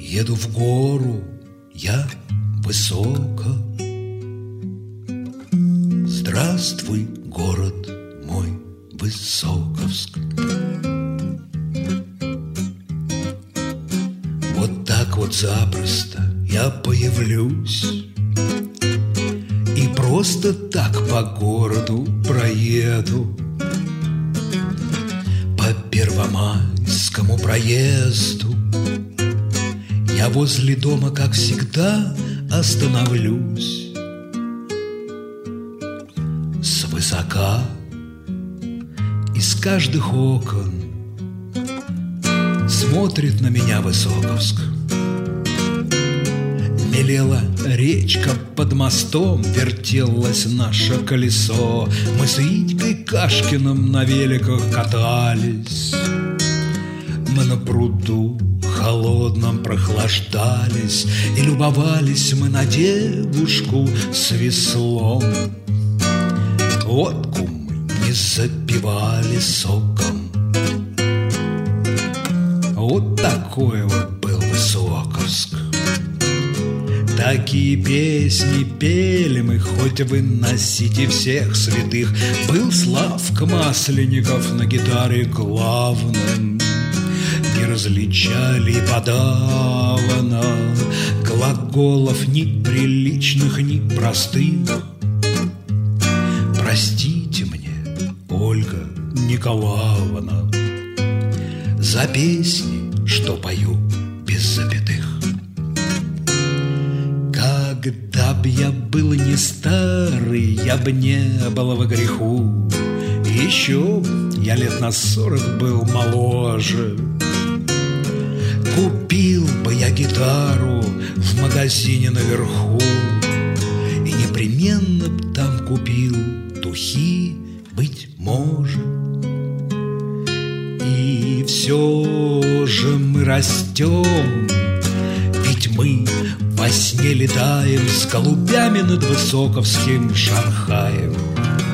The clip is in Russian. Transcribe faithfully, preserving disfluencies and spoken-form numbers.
Еду в гору я высоко. Здравствуй, город мой Высоковск. Вот так вот запросто я появлюсь и просто так по городу проеду. По Первомайскому проезду я возле дома, как всегда, остановлюсь. Свысока из каждых окон смотрит на меня Высоковск. Мелела речка под мостом, вертелось наше колесо. Мы с Витькой Кашкиным на великах катались. Мы на пруду холодном прохлаждались, и любовались мы на девушку с веслом. Водку мы не запивали соком. Вот такой вот был Высоковск. Такие песни пели мы, хоть вы носите всех святых. Был Славка Масленников на гитаре главным. Не различали подавно глаголов ни приличных, ни простых. Простите мне, Ольга Николаевна, за песни, что пою без запятых. Когда б я был не старый, я б не был во греху. Еще я лет на сорок был моложе. Купил бы я гитару в магазине наверху, и непременно б там купил духи, быть может. И все же мы растем, ведь мы во сне летаем с голубями над Высоковским Шанхаем.